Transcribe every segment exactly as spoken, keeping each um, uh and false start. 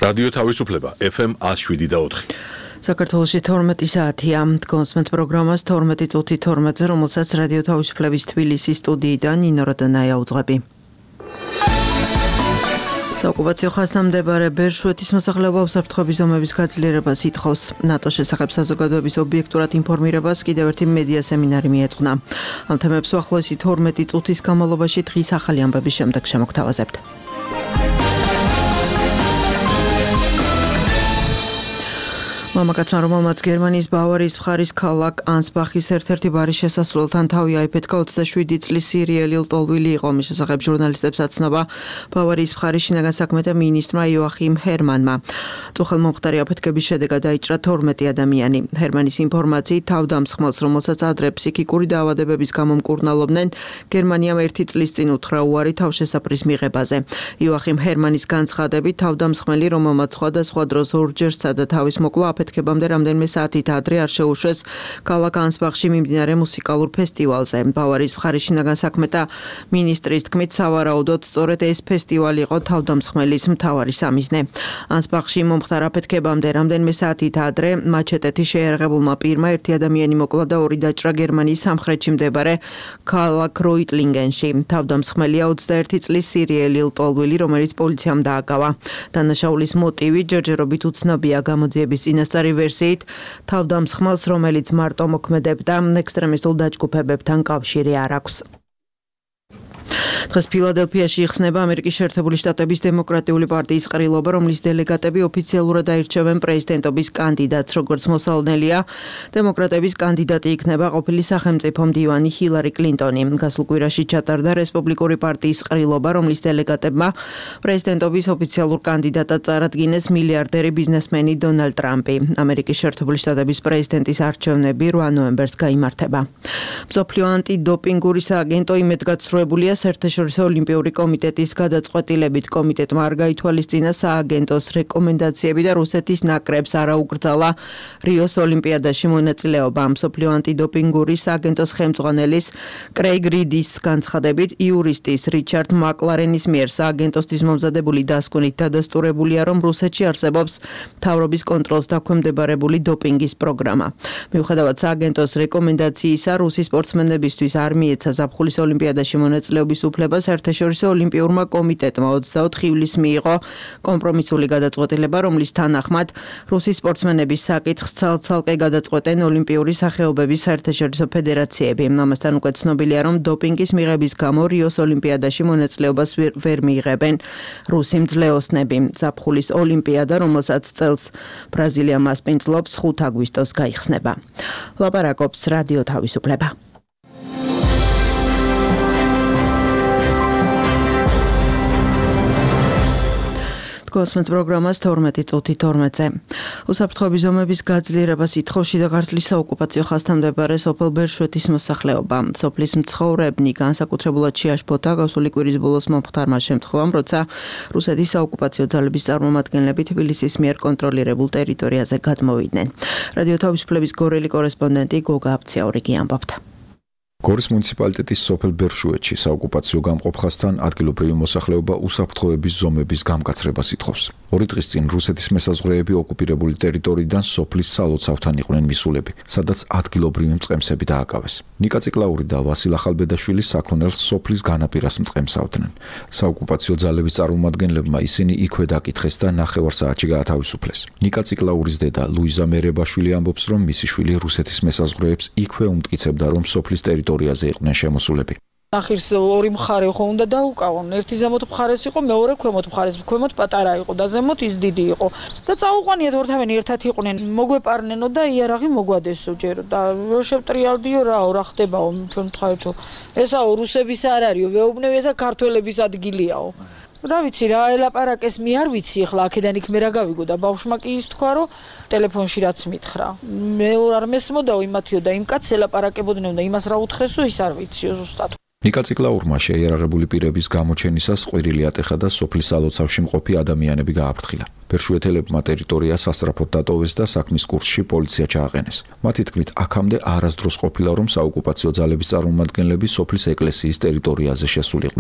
რადიო თავისუფლება ეფ ემ one oh seven და four. საქართველოში თორმეტი საათია. კონსმენტ პროგრამას თორმეტი წუთი თორმეტზე, რომელსაც რადიო თავისუფლების თბილისის სტუდიიდან ნინო როდანაია უძღვები. საოკუპაციო ხაზთან მდებარე ბერშვეთის მოსახლეობა უსაფრთხოების ზომების გაძლიერებას ითხოვს. ნატოს შესახებ საზოგადოების ობიექტურად ინფორმირებას კიდევ ერთი მედია სემინარი მიეძღვნა. ამ თემებს უახლოესი თორმეტი წუთის განმავლობაში დღის ახალი ამბების შემდეგ შემოგთავაზებთ. მამაკაცმა, რომელმაც გერმანიის ბავარიის მხარის ქალაქ ანსბახის ერთ-ერთი ბარის შესასვლელთან თავი აიფეთქა, ოცდაშვიდი წლის სირიელი ლტოლვილი იყო. მის შესახებ ჟურნალისტებს აცნობა ბავარიის მხარის შინაგან საქმეთა მინისტრმა იოახიმ ჰერმანმა. წუხელმომხდარი აფეთქების შედეგად დაიჭრა თორმეტი ადამიანი. ჰერმანის ინფორმაციით, თავდამსხმელს, რომელსაც ადრე ფსიქიკური დაავადებების გამო მკურნალობდნენ, გერმანიამ ერთი წლის წინ უთხრა უარი თავშესაფრის მიღებაზე. იოახიმ ჰერმანის განცხადებით, თავდამსხმელი, რომელმაც სხვადასხვა დროს ორჯერ სცადა თავის მოკლა, აფეთქებამდე რამდენიმე საათით ადრე არ შეუშვეს ქალაქ ანსბახში მიმდინარე მუსიკალურ ფესტივალზე. ბავარიის მხარის შინაგან საქმეთა მინისტრის თქმით, სავარაუდოდ სწორედ ეს ფესტივალი იყო თავდამსხმელის მთავარი სამიზნე. ანსბახში მომხდარ აფეთქებამდე რამდენიმე საათით ადრე მაჩეტეთი შეიარაღებულმა პირმა ერთი ადამიანი მოკლა და ორი დაჭრა გერმანიის სამხრეთში მდებარე ქალაქ როიტლინგენში. თავდამსხმელია ოცდაერთი წლის სირიელი ლტოლვილი, რომელიც პოლიციამ დააკავა. დანაშაულის მოტივი ჯერჯერობით უცნობია. გამოძიების წინასწარი ვერსიით, თავდამსხმელს, რომელიც მარტო მოქმედებდა, ექსტრემისტულ დაჯგუფებებთან კავშირი არ აქვს. დღეს ფილადელფიაში იხსნება ამერიკის შეერთებული შტატების დემოკრატიული პარტიის ყრილობა, რომლის დელეგატები ოფიციალურად აირჩევენ პრეზიდენტობის კანდიდატს. როგორც მოსალოდნელია, დემოკრატების კანდიდატი იქნება ყოფილი სახელმწიფო მდივანი ჰილარი კლინტონი. გასულ კვირაში ჩატარდა რესპუბლიკური პარტიის ყრილობა, რომლის დელეგატებმა პრეზიდენტობის ოფიციალურ კანდიდატად წარადგინეს მილიარდერი ბიზნესმენი დონალდ ტრამპი. ამერიკის შეერთებული შტატების პრეზიდენტის არჩევნები რვა ნოემბერს გაიმართება. მსოფლიო ანტიდოპინგური სააგენტო იმედგაცრუებულია საერთაშორისო ოლიმპიური კომიტეტის გადაწყვეტილებით. კომიტეტმა არ გაითვალისწინა სააგენტოს რეკომენდაციები და რუსეთის ნაკრებს არ აუკრძალა რიოს ოლიმპიადაში მონაწილეობა. მსოფლიო ანტიდოპინგური სააგენტოს ხელმძღვანელის კრეიგ რიდის განცხადებით, იურისტის რიჩარდ მაკლარენის მიერ სააგენტოსთვის მომზადებული დასკვნით დადასტურებულია, რომ რუსეთში არსებობს მთავრობის კონტროლს დაქვემდებარებული დოპინგის პროგრამა. მიუხედავად სააგენტოს რეკომენდაციისა, რუსი სპორტსმენებისთვის არ მიეცა ზაფხულის ოლიმპიადაში მონაწილეობის უფლება. საერთაშორისო ოლიმპიურმა კომიტეტმა ოცდაოთხ ივლისს მიიღო კომპრომისული გადაწყვეტილება, რომლის თანახმად რუსი სპორტსმენების საკითხს ცალ-ცალკე გადაწყვეტენ ოლიმპიური სახეობების საერთაშორისო ფედერაციები. ამასთან უკვე ცნობილია, რომ დოპინგის მიღების გამო რიოს ოლიმპიადაში მონაწილეობას ვერ მიიღებენ რუსი მძლეოსნები. ზაფხულის ოლიმპიადა, რომელსაც წელს ბრაზილია მასპინძლობს, ხუთი აგვისტოს გაიხსნება. ლაპარაკობს რადიო თავისუფლება. კონსმენტ პროგრამას თორმეტი წუთი თორმეტზე. უსაფრთხოების ზომების გაძლიერებას ითხოვს შიდა ქართლის საოკუპაციო ხაზთან მდებარე სოფელ ბერშვეთის მოსახლეობა. სოფლის მცხოვრებნი განსაკუთრებულად შეაშფოთა გასული კვირის ბოლოს მომხდარმა შემთხვევამ, როცა რუსეთის საოკუპაციო ძალების წარმომადგენლები თბილისის მიერ კონტროლირებულ ტერიტორიაზე გადმოვიდნენ. რადიო თავისუფლების გორელი კორესპონდენტი გოგა აბციაურიგი ამბობდა. გორის მუნიციპალიტეტის სოფელ ბერშვეთში საოკუპაციო გამყოფ ხაზთან ადგილობრივი მოსახლეობა უსაფრთხოების ზომების გამკაცრებას ითხოვს. ორი დღის წინ რუსეთის მესაზღვრეები ოკუპირებული ტერიტორიიდან სოფლის სალოცავთან იყვნენ მისულები, სადაც ადგილობრივი მწყემსები დააკავეს. ნიკა ციკლაური და ვასილ ახალბედაშვილი საქონელს სოფლის განაპირას მწყემსავდნენ. საოკუპაციო ძალების წარმომადგენლებმა ისინი იქვე დაკითხეს და ნახევარ საათში გაათავისუფლეს. ნიკა ციკლაურის დედა ლუიზა მერებაშვილი ამბობს, რომ მისი შვილი რუსეთის მესაზღვრეებს იქვე უმტკიცებდა, რომ სოფლის ტერიტორიაზე იყვნენ შემოსულები. ნახირს ორი მხარე ხო უნდა დაუკავონ. ერთი ზემოთ მხარეს იყო, მეორე ქვემოთ მხარეს. ქვემოთ პატარა იყო და ზემოთ ის დიდი იყო. და წაუყვანიათ ორთავენი ერთად იყვნენ. მოგვეპარნენო და იარაღი მოგვადესო ჯერ და შევტრიალდიო რაო რა ხდებაო ჩვენ თქვათო. ესაო რუსების არ არისო, ვეუბნები ესა ქართველების ადგილიაო. რა ვიცი რა ელაპარაკეს მე არ ვიცი ახლა აქედან იქ მე რა გავიგო და ბავშვმა კი ის თქვა რომ ტელეფონში რაც მითხრა. მე არ მესმოდაო იმათიო და იმ კაცს ელაპარაკებოდნენ და იმას რა უთხრესო ის არ ვიციო ზუსტად. ნიკა ციკლაურმა შეიარაღებული პირების გამოჩენისას ყვირილი ატეხა და სოფლის სალოცავში მყოფი ადამიანები გააფრთხილა. ბერშვეთელებმა ტერიტორია სასწრაფოდ დატოვეს და საქმის კურსში პოლიცია ჩააყენეს. მათი თქმით, აქამდე არასდროს ყოფილა, რომ საოკუპაციო ძალების წარმომადგენლები სოფლის ეკლესიის ტერიტორიაზე შესულიყვნენ.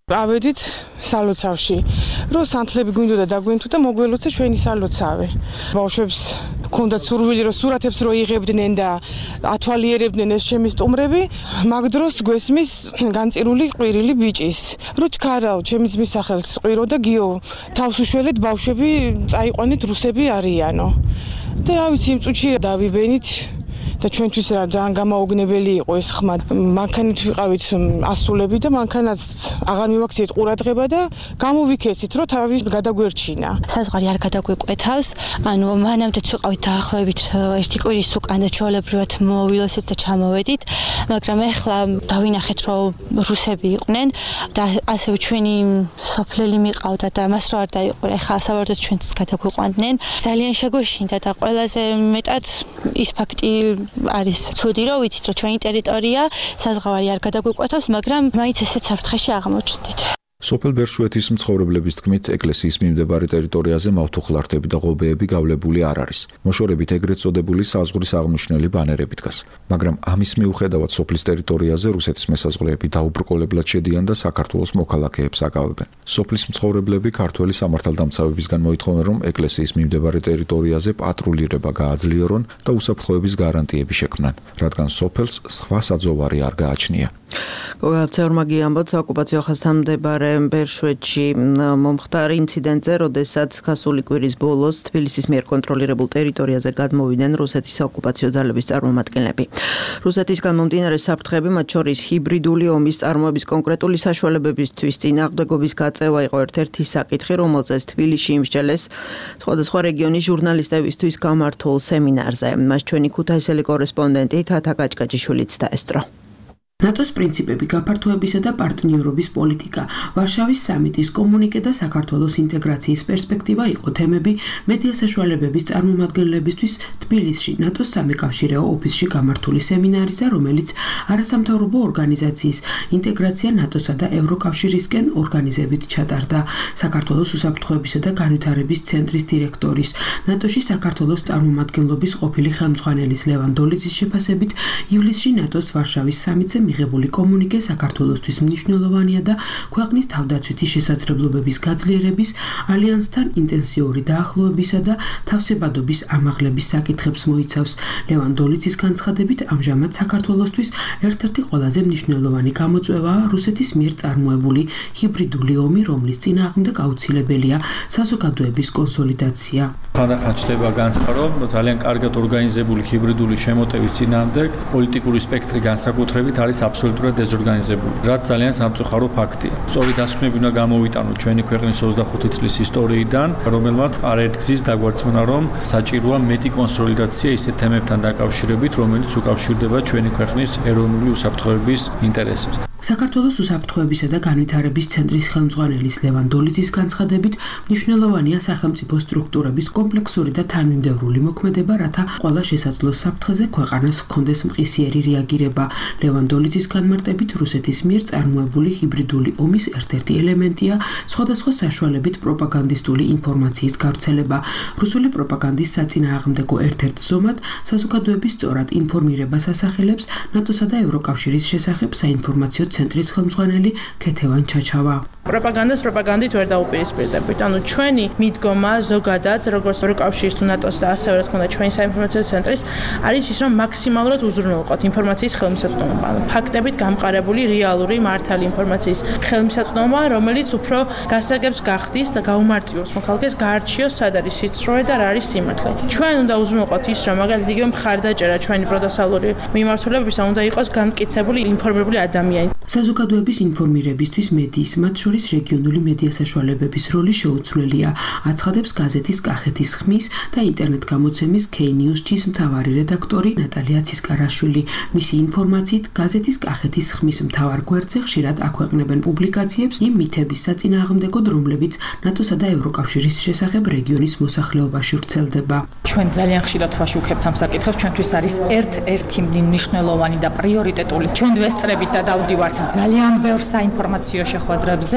ავედით სალოცავში. რო სანთლები გვინდოდა დაგვინთუ და მოგველოცა ჩვენი სალოცავი. ბავშვებს ქონდათ სურვილი რომ სურათებს რო იღებდნენ და ათვალიერებდნენ ეს ჩემი სტუმრები, მაგ დროს გვესმის განწირული ყვირილი ბიჭის. რო ჩქარავ ჩემი ძმის სახელს ყვირო და გიო თავს უშველეთ ბავშვები წაიყვანეთ რუსები არიანო. და რა ვიცი იმ წუთში დავიბენით და ჩვენთვის რა ძალიან გამაოგნებელი იყო ეს ხმა. მანქანით ვიყავით ასულები და მანქანაც აღარ მივაქციეთ ყურადღება და გამოვიქეცით რომ თავის გადაგვერჩინა. საზღვარი არ გადაგვიკვეთავს, ანუ მანამდეც ვიყავით დაახლოებით ერთი კვირის უკან და ჩვეულებრივად მოვილოცეთ და ჩამოვედით, მაგრამ ეხლა დავინახეთ რომ რუსები იყვნენ და ასევე ჩვენი სოფლელი მიყავდა და მას რო არ დაიყურა, ეხლა სავარაუდოდ ჩვენც გადაგვიყვანდნენ. ძალიან შეგვეშინდა და ყველაზე მეტად ის ფაქტი არის ცუდი რომ ვიცით რომ ჩვენი ტერიტორია საზღვარი არ გადაგვიკვეთავს, მაგრამ მაინც ესეც საფრთხეში აღმოჩნდით. სოფელ ბერშუეთის მცხოვრებლების თქმით, ეკლესიის მიმდებარე ტერიტორიაზე მავთუხლართები და ღობეები გავლებული არ არის. მოშორებით ეგრეთ წოდებული საზღვრის აღმნიშვნელი ბანერები დგას. მაგრამ ამის მიუხედავად სოფლის ტერიტორიაზე რუსეთის მესაზღვრეები დაუბრკოლებლად შედიან და საქართველოს მოქალაქეებს აკავებენ. სოფლის მცხოვრებლები ქართველი სამართალდამცავებისგან მოითხოვენ, რომ ეკლესიის მიმდებარე ტერიტორიაზე პატრულირება გააძლიერონ და უსაფრთხოების გარანტიები შექმნან, რადგან სოფელს სხვა საძოვარი არ გააჩნია. გოგალცეორმა გიამბობს, ოკუპაციო ხაზთან მდებარე ბერშვეთში მომხდარ ინციდენტზე, როდესაც გასული კვირის ბოლოს თბილისის მიერ კონტროლირებულ ტერიტორიაზე გადმოვიდნენ რუსეთის ოკუპაციო ძალების წარმომადგენლები. რუსეთისგან მომდინარე საფრთხები, მათ შორის ჰიბრიდული ომის წარმოების კონკრეტული საშუალებებისთვის წინააღმდეგობის გაწევა იყო ერთ-ერთი საკითხი, რომელზეც თბილისში იმსჯელეს სხვადასხვა რეგიონის ჟურნალისტებისთვის გამართულ სემინარზე. მას ჩვენი ქუთაისელი კორესპონდენტი თათა კაჭკაჭიშვილიც დაესწრო. ნატოს პრინციპები, გაფართოებისა და პარტნიორობის პოლიტიკა, ვარშავის სამიტის კომუნიკე და საქართველოს ინტეგრაციის პერსპექტივა იყო თემები მედია საშუალებების წარმომადგენლებისთვის თბილისში ნატოს სამეკავშირეო ოფისში გამართული სემინარისა, რომელიც არასამთავრობო ორგანიზაციის ინტეგრაცია ნატოსა და ევროკავშირისკენ ორგანიზებით ჩატარდა. საქართველოს უსაფრთხოებისა და განვითარების ცენტრის დირექტორის, ნატოში საქართველოს წარმომადგენლობის ყოფილი ხელმძღვანელის ლევან დოლიძის შეფასებით, ივლისში ნატოს ვარშავის სამიტზე მიღებული კომუნიკე საქართველოსთვის მნიშვნელოვანია და ქვეყნის თავდაცვითი შესაძლებლობების გაძლიერების, ალიანსთან ინტენსიური დაახლოებისა და თავსებადობის ამაღლების საკითხებს მოიცავს. ლევან დოლიძის განცხადებით, ამჟამად საქართველოსთვის ერთ-ერთი ყველაზე მნიშვნელოვანი გამოწვევაა რუსეთის მიერ წარმოებული ჰიბრიდული ომი, რომლის წინააღმდეგ აუცილებელია საზოგადოების კონსოლიდაცია. ხანდახან ჩნდება განცხადა, რომ ძალიან კარგად ორგანიზებული ჰიბრიდული შემოტევის წინააღმდეგ პოლიტიკური სპექტრი განსაკუთრებით არის აბსოლუტურად დეზორგანიზებული, რაც ძალიან სამწუხარო ფაქტია. სწორი დასკვნები უნდა გამოვიტანოთ ჩვენი ქვეყნის ოცდახუთი წლის ისტორიიდან, რომელმაც არაერთგზის დაგვარწმუნა, რომ საჭიროა მეტი კონსოლიდაცია ისეთ თემებთან დაკავშირებით, რომელიც უკავშირდება ჩვენი ქვეყნის ეროვნული უსაფრთხოების ინტერესებს. საქართველოს უსაფრთხოებისა და განვითარების ცენტრის ხელმძღვანელის ლევან დოლიძის განცხადებით, მნიშვნელოვანია სახელმწიფო სტრუქტურების კომპლექსური და თანმიმდევრული მოქმედება, რათა ყველა შესაძლო საფრთხეზე ქვეყანას ჰქონდეს მყისიერი რეაგირება. ლევან დოლიძის განმარტებით, რუსეთის მიერ წარმოებული ჰიბრიდული ომის ერთ-ერთი ელემენტია სხვადასხვა საშუალებით პროპაგანდისტული ინფორმაციის გავრცელება. რუსული პროპაგანდის საწინააღმდეგო ერთ-ერთ ზომად საზოგადოების სწორად ინფორმირებას ასახელებს ნატოსა და ევროკავშირის შესახებ საინფორმაციო ცენტრის ხელმძღვანელი ქეთევან ჩაჩავა. პროპაგანდას პროპაგანდით ვერ დაუპირისპირდებით. ანუ ჩვენი მიდგომა ზოგადად, როგორც ევროკავშირის თუ ნატოს და ასევე რა თქმა უნდა ჩვენი საინფორმაციო ცენტრის არის ის, რომ მაქსიმალურად უზრუნველყოთ ინფორმაციის ხელმისაწვდომობა. ანუ ფაქტებით გამყარებული რეალური მართალი ინფორმაციის ხელმისაწვდომობა, რომელიც უფრო გასაგებს გახდის და გაუმარტივებს მოქალაქეს გაარჩიოს სად არის სიცრუე და რა არის სიმართლე. ჩვენ უნდა უზრუნველყოთ ის, რომ მაგალითად იგივე მხარდაჭერა ჩვენი პროდასალური მიმართულებისა უნდა იყოს განმტკიცებული ინფორმირებული ადამიანი. საზოგადოების ინფორმირებისთვის მედიის, მათ შორის რეგიონული მედია საშუალებების როლი შეუცვლელია, აცხადებს გაზეთის კახეთის ხმის და ინტერნეტ გამოცემის K-News-ის მთავარი რედაქტორი ნატალია ცისკარაშვილი. მისი ინფორმაციით, გაზეთის კახეთის ხმის მთავარ გვერდზე ხშირად აქვეყნებენ პუბლიკაციებს იმ მითების საწინააღმდეგოდ, რომლებიც ნატოსა და ევროკავშირის შესახებ რეგიონის მოსახლეობაში ვრცელდება. ჩვენ ძალიან ხშირად ვაშუქებთ ამ საკითხებს, ჩვენთვის არის ერთ-ერთი მნიშვნელოვანი და პრიორიტეტული. ჩვენ ვესწრებით და დავდივართ ძალიან ბევრ საინფორმაციო შეხვედრებზე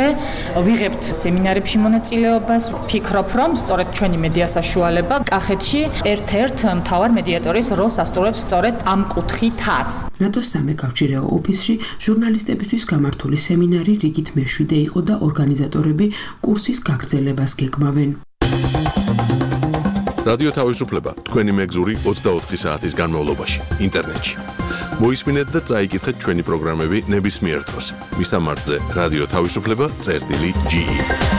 ასევე ვიღებთ სემინარებში მონაწილეობას. ვფიქრობ, რომ სწორედ ჩვენი მედია საშუალება კახეთში ერთ-ერთ მთავარ მედიატორის როლს ასრულებს სწორედ ამ კუთხითაც. ნატოს სამეკავშირეო ოფისში ჟურნალისტებისთვის გამართული სემინარი რიგით მეშვიდე იყო და ორგანიზატორები კურსის გაგრძელებას გეგმავენ. რადიო თავისუფლება თქვენი მეგზური ოცდაოთხი საათის განმავლობაში ინტერნეტში. მოისმინეთ და წაიკითხეთ ჩვენი პროგრამები ნებისმიერ დროს. მისამართზე რადიო თავისუფლება წერტილი ჯი ი.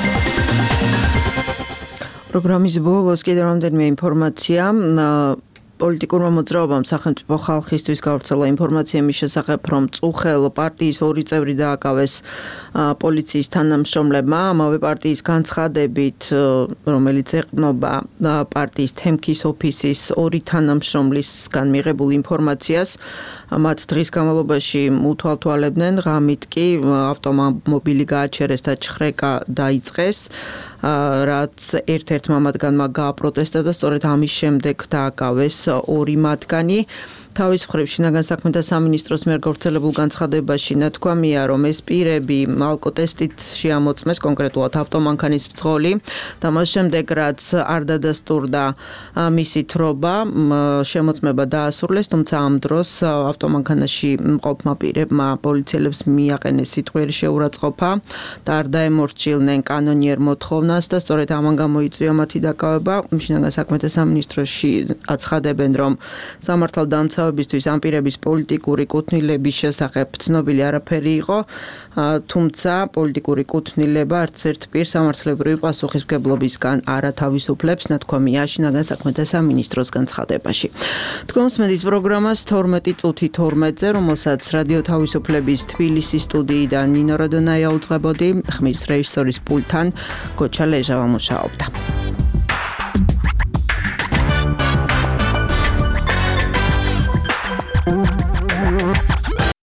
პროგრამის ბოლოს კიდევ რამდენიმე ინფორმაცია. პოლიტიკურმა მოძრაობამ სახელმწიფო ხალხისთვის გავრცელა ინფორმაცია მის შესახებ, რომ წუხელ პარტიის ორი წევრი დააკავეს პოლიციის თანამშრომლებმა. ამავე პარტიის განცხადებით, რომელიც ეყრდნობა პარტიის თემქის ოფისის ორი თანამშრომლისგან მიღებულ ინფორმაციას, მათ დღის განმავლობაში უთვალთვალებდნენ, ღამით კი ავტომობილი გააჩერეს და ჩხრეკა დაიწყეს, რაც ერთ-ერთმა მათგანმა გააპროტესტა და სწორედ ამის შემდეგ დააკავეს ორი მათგანი. თავის მხრივ შინაგან საქმეთა სამინისტროს მიერ გავრცელებულ განცხადებაში ნათქვამია, რომ ეს პირები ალკოტესტით შეამოწმეს კონკრეტულად ავტომანქანის მძღოლი და მას შემდეგ, რაც არ დადასტურდა მისი თრობა, შემოწმება დაასრულეს, თუმცა ამ დროს ავტომანქანაში მყოფმა პირებმა პოლიციელებს მიაყენეს სიტყვიერი შეურაცხყოფა და არ დაემორჩილნენ კანონიერ მოთხოვნას და სწორედ ამან გამოიწვია მათი დაკავება. შინაგან საქმეთა სამინისტროში აცხადებენ, რომ სამართალდამცავ ბისთვის ამ პირების პოლიტიკური კუთვნილების შესახებ ცნობილი არაფერი იყო, თუმცა პოლიტიკური კუთვნილება არც ერთ პირს სამართლებრივი პასუხისმგებლობისგან არ ათავისუფლებს, ნათქვამია შინაგან საქმეთა სამინისტროს განცხადებაში. თქვენს მედიის პროგრამას თორმეტი წუთი თორმეტზე, რომელსაც რადიო თავისუფლების თბილისის სტუდიიდან ნინო როდონაია უძღვებოდი, ხმის რეჟისორის პულტთან გოჩა ლეჟავა მუშაობდა.